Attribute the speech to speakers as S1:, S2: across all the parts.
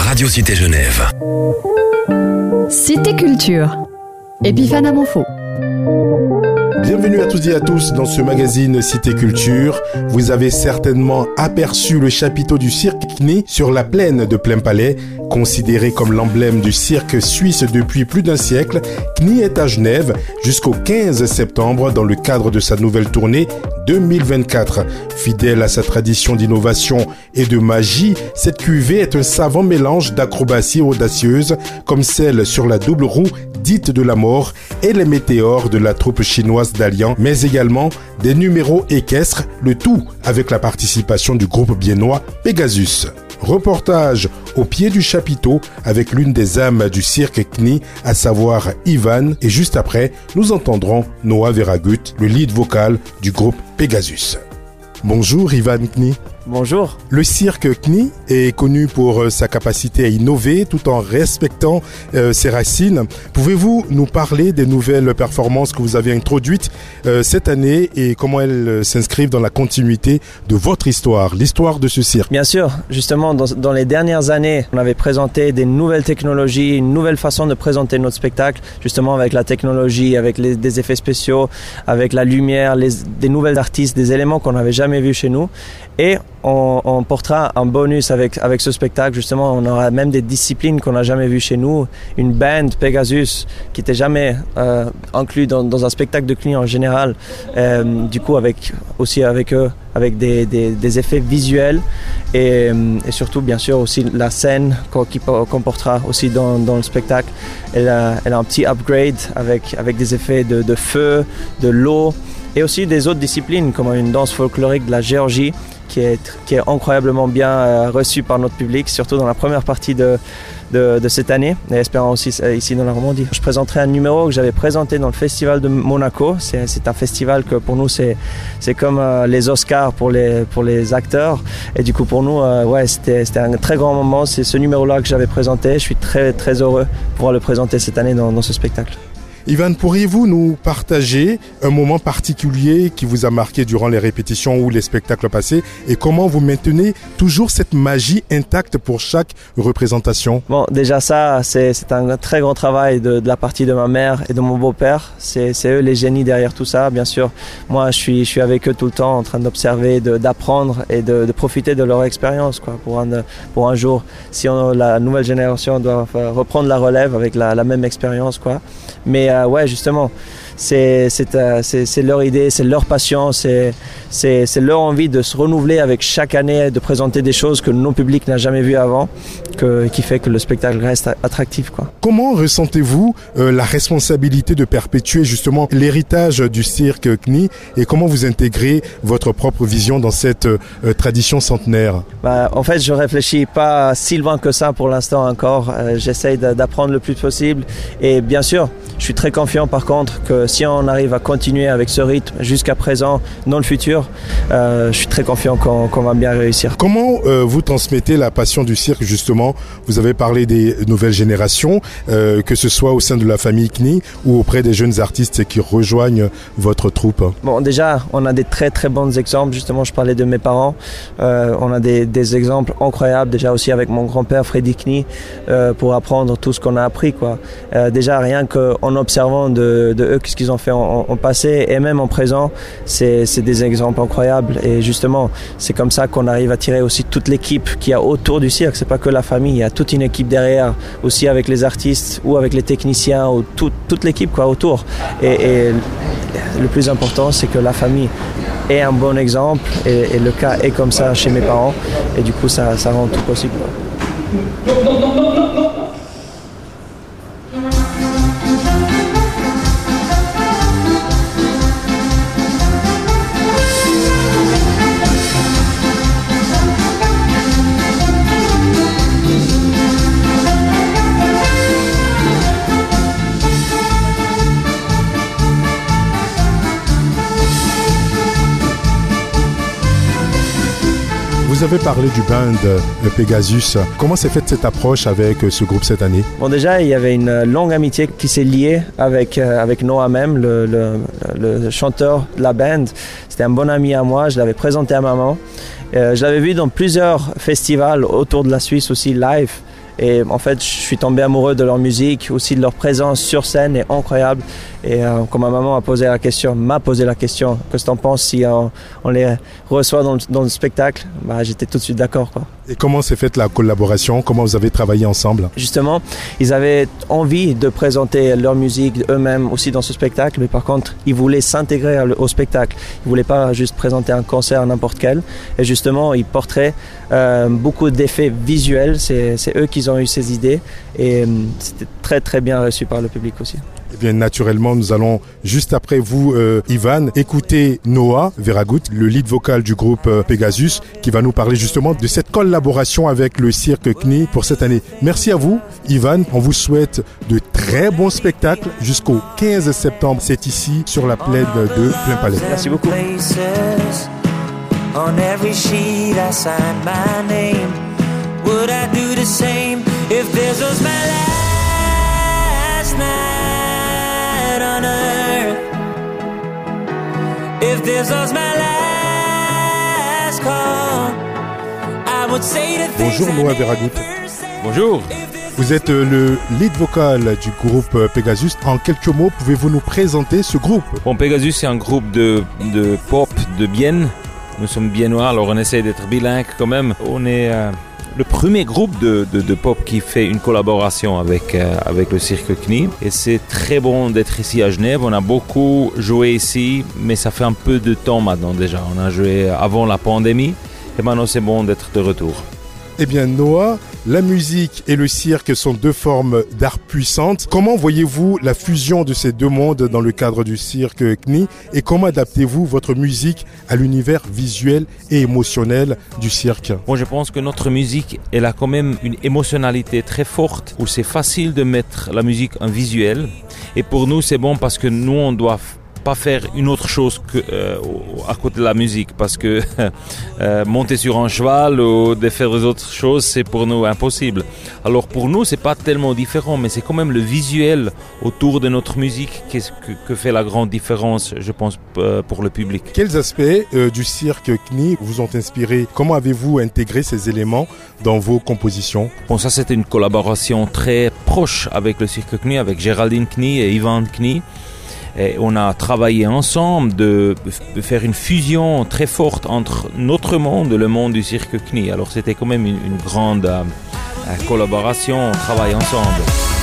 S1: Radio Cité Genève.
S2: Cité Culture. Epiphane Amonfo.
S3: Bienvenue à toutes et à tous dans ce magazine Cité Culture. Vous avez certainement aperçu le chapiteau du cirque Knie sur la plaine de Plainpalais. Considéré comme l'emblème du cirque suisse depuis plus d'un siècle, Knie est à Genève jusqu'au 15 septembre dans le cadre de sa nouvelle tournée 2024. Fidèle à sa tradition d'innovation et de magie, cette cuvée est un savant mélange d'acrobaties audacieuses comme celle sur la double roue dite de la mort et les météores de la troupe chinoise d'Allian, mais également des numéros équestres, le tout avec la participation du groupe biennois Pegasus. Reportage au pied du chapiteau avec l'une des âmes du cirque Knie, à savoir Ivan, et juste après, nous entendrons Noah Veragut, le lead vocal du groupe Pegasus. Bonjour Ivan Knie.
S4: Bonjour.
S3: Le cirque Knie est connu pour sa capacité à innover tout en respectant ses racines. Pouvez-vous nous parler des nouvelles performances que vous avez introduites cette année et comment elles s'inscrivent dans la continuité de votre histoire, l'histoire de ce cirque?
S4: Bien sûr, justement, dans les dernières années, on avait présenté des nouvelles technologies, une nouvelle façon de présenter notre spectacle, justement avec la technologie, avec des effets spéciaux, avec la lumière, des nouvelles artistes, des éléments qu'on n'avait jamais vus chez nous. Et on portera un bonus avec ce spectacle. Justement, on aura même des disciplines qu'on n'a jamais vues chez nous. Une band Pegasus qui n'était jamais inclus dans un spectacle de Knie en général. Du coup, avec eux, avec des effets visuels et surtout, bien sûr, aussi la scène qu'on portera aussi dans le spectacle. Elle a un petit upgrade avec des effets de feu, de l'eau et aussi des autres disciplines comme une danse folklorique de la Géorgie qui est incroyablement bien reçue par notre public, surtout dans la première partie de cette année, et espérons aussi ici dans la Normandie. Je présenterai un numéro que j'avais présenté dans le festival de Monaco. C'est un festival que pour nous c'est comme les Oscars pour les acteurs, et du coup pour nous c'était un très grand moment. C'est ce numéro-là que j'avais présenté. Je suis très très heureux de pouvoir le présenter cette année dans ce spectacle.
S3: Ivan, pourriez-vous nous partager un moment particulier qui vous a marqué durant les répétitions ou les spectacles passés et comment vous maintenez toujours cette magie intacte pour chaque représentation?
S4: Bon, déjà ça, c'est un très grand travail de la partie de ma mère et de mon beau-père. C'est eux les génies derrière tout ça, bien sûr. Moi, je suis avec eux tout le temps en train d'observer, d'apprendre et de profiter de leur expérience, quoi, pour un jour, si la nouvelle génération doit reprendre la relève avec la même expérience, quoi. Mais justement, c'est leur idée, c'est leur passion, c'est leur envie de se renouveler avec chaque année, de présenter des choses que nos publics n'ont jamais vues avant, qui fait que le spectacle reste attractif, quoi.
S3: Comment ressentez-vous la responsabilité de perpétuer justement l'héritage du cirque Knie et comment vous intégrez votre propre vision dans cette tradition centenaire?
S4: En fait, je réfléchis pas si loin que ça pour l'instant encore. J'essaye d'apprendre le plus possible et bien sûr, je suis très confiant par contre que si on arrive à continuer avec ce rythme jusqu'à présent, dans le futur, je suis très confiant qu'on va bien réussir.
S3: Comment vous transmettez la passion du cirque justement? Vous avez parlé des nouvelles générations, que ce soit au sein de la famille Knie ou auprès des jeunes artistes qui rejoignent votre troupe.
S4: Bon, déjà, on a des très très bons exemples. Justement, je parlais de mes parents. On a des exemples incroyables déjà aussi avec mon grand-père Freddy Knie pour apprendre tout ce qu'on a appris, quoi. Déjà, rien qu'en observant de eux ce qu'ils ont fait en passé et même en présent, c'est des exemples incroyables. Et justement, c'est comme ça qu'on arrive à tirer aussi toute l'équipe qu'il y a autour du cirque. C'est pas que la famille, il y a toute une équipe derrière, aussi avec les artistes ou avec les techniciens ou toute l'équipe, quoi, autour. Et le plus important, c'est que la famille est un bon exemple et le cas est comme ça chez mes parents et du coup ça rend tout possible.
S3: Vous avez parlé du band Pegasus. Comment s'est faite cette approche avec ce groupe cette année?
S4: Bon, déjà, il y avait une longue amitié qui s'est liée avec Noah même, le chanteur de la band. C'était un bon ami à moi, je l'avais présenté à maman. Je l'avais vu dans plusieurs festivals autour de la Suisse aussi live. Et en fait, je suis tombé amoureux de leur musique, aussi de leur présence sur scène est incroyable. Et quand ma maman m'a posé la question, qu'est-ce que tu en penses si on les reçoit dans le spectacle, j'étais tout de suite d'accord, quoi.
S3: Et comment s'est faite la collaboration? Comment vous avez travaillé ensemble?
S4: Justement, ils avaient envie de présenter leur musique eux-mêmes aussi dans ce spectacle, mais par contre, ils voulaient s'intégrer au spectacle. Ils ne voulaient pas juste présenter un concert n'importe quel. Et justement, ils porteraient beaucoup d'effets visuels. C'est eux qui ont eu ces idées. Et c'était très, très bien reçu par le public aussi.
S3: Eh bien, naturellement, nous allons, juste après vous, Ivan, écouter Noah Veragut, le lead vocal du groupe Pegasus, qui va nous parler justement de cette collaboration avec le cirque CNI pour cette année. Merci à vous, Ivan. On vous souhaite de très bons spectacles jusqu'au 15 septembre. C'est ici, sur la plaine de Plainpalais.
S4: Merci beaucoup.
S1: On every sheet I sign my name. Would I do the same if this was my last night on earth? If this was my last call, I would say the things.
S3: Bonjour Noah Veragut.
S5: Bonjour.
S3: Vous êtes le lead vocal du groupe Pegasus. En quelques mots, pouvez-vous nous présenter ce groupe?
S5: Bon, Pegasus, c'est un groupe de pop de Bienne. Nous sommes biennois, alors on essaie d'être bilingue quand même. On est le premier groupe de pop qui fait une collaboration avec le cirque CNI. Et c'est très bon d'être ici à Genève. On a beaucoup joué ici, mais ça fait un peu de temps maintenant déjà. On a joué avant la pandémie et maintenant c'est bon d'être de retour.
S3: Eh bien Noah, la musique et le cirque sont deux formes d'art puissantes. Comment voyez-vous la fusion de ces deux mondes dans le cadre du cirque CNI et comment adaptez-vous votre musique à l'univers visuel et émotionnel du cirque?
S5: Bon, je pense que notre musique, elle a quand même une émotionnalité très forte où c'est facile de mettre la musique en visuel. Et pour nous, c'est bon parce que nous, on doit pas faire une autre chose que à côté de la musique parce que monter sur un cheval ou de faire des autres choses, c'est pour nous impossible. Alors pour nous, c'est pas tellement différent, mais c'est quand même le visuel autour de notre musique que fait la grande différence, je pense, pour le public.
S3: Quels aspects du cirque CNI vous ont inspiré? Comment avez-vous intégré ces éléments dans vos compositions?
S5: Bon, ça c'était une collaboration très proche avec le cirque CNI, avec Géraldine CNI et Ivan CNI. Et on a travaillé ensemble de faire une fusion très forte entre notre monde et le monde du cirque CNI. Alors c'était quand même une grande collaboration, on travaille ensemble.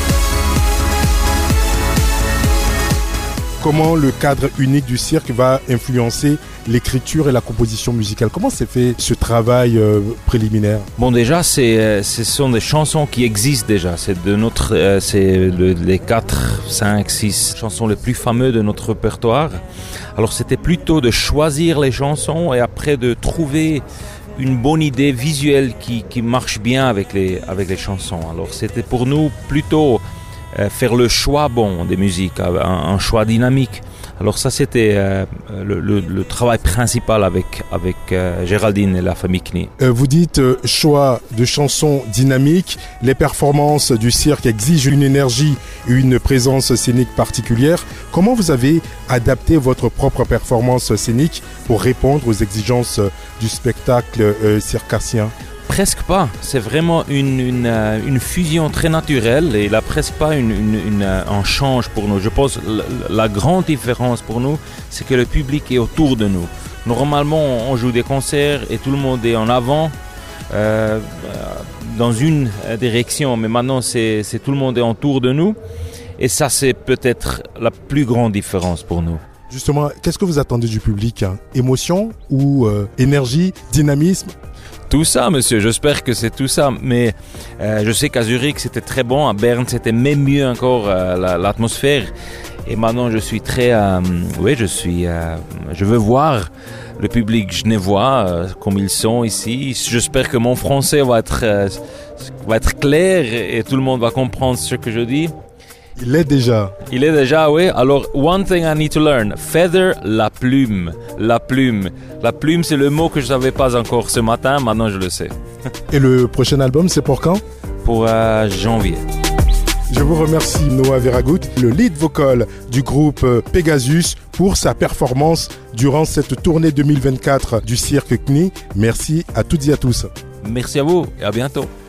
S3: Comment le cadre unique du cirque va influencer l'écriture et la composition musicale? Comment s'est fait ce travail préliminaire?
S5: Bon, déjà, ce sont des chansons qui existent déjà. C'est les 4, 5, 6 chansons les plus fameuses de notre répertoire. Alors, c'était plutôt de choisir les chansons et après de trouver une bonne idée visuelle qui marche bien avec les chansons. Alors, c'était pour nous plutôt faire le choix des musiques, un choix dynamique. Alors ça c'était le travail principal avec Géraldine et la famille CNI.
S3: Vous dites choix de chansons dynamiques, les performances du cirque exigent une énergie et une présence scénique particulière. Comment vous avez adapté votre propre performance scénique pour répondre aux exigences du spectacle circassien?
S5: Presque pas, c'est vraiment une fusion très naturelle et il n'y a presque pas un change pour nous. Je pense que la grande différence pour nous, c'est que le public est autour de nous. Normalement, on joue des concerts et tout le monde est en avant dans une direction, mais maintenant, c'est tout le monde est autour de nous et ça, c'est peut-être la plus grande différence pour nous.
S3: Justement, qu'est-ce que vous attendez du public? Émotion ou énergie, dynamisme?
S5: Tout ça, monsieur, j'espère que c'est tout ça, mais je sais qu'à Zurich c'était très bon, à Berne c'était même mieux encore l'atmosphère, et maintenant je suis très, je veux voir le public genevois comme ils sont ici. J'espère que mon français va être clair et tout le monde va comprendre ce que je dis.
S3: Il l'est déjà.
S5: Il est déjà, oui. Alors, one thing I need to learn. Feather, la plume. La plume. La plume, c'est le mot que je ne savais pas encore ce matin. Maintenant, je le sais.
S3: Et le prochain album, c'est pour quand?
S5: Pour janvier.
S3: Je vous remercie, Noah Veragut, le lead vocal du groupe Pegasus, pour sa performance durant cette tournée 2024 du cirque CNI. Merci à toutes et à tous.
S5: Merci à vous et à bientôt.